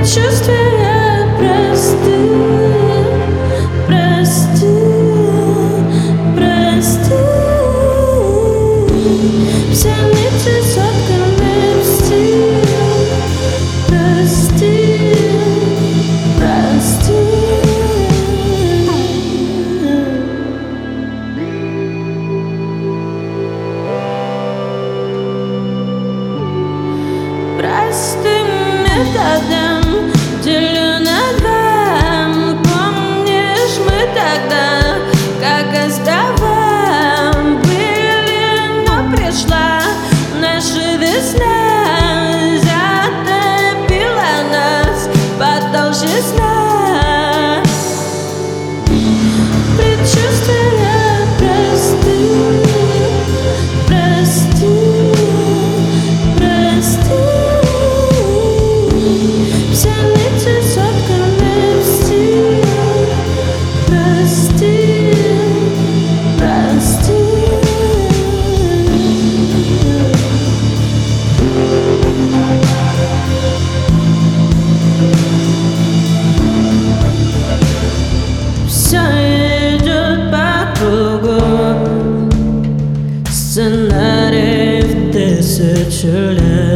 Предчувствия, прости, прости, прости. Все нити сотканы в стиле. Прости, прости. Простым методом делю на два. Помнишь, мы тогда как острова были, но пришла наша весна, затопила нас потолще сна. Предчувствия, прости, прости, прости. Все нити сотканы в стиле. Прости, прости. Все идет по кругу, сценарий в 1000 лет.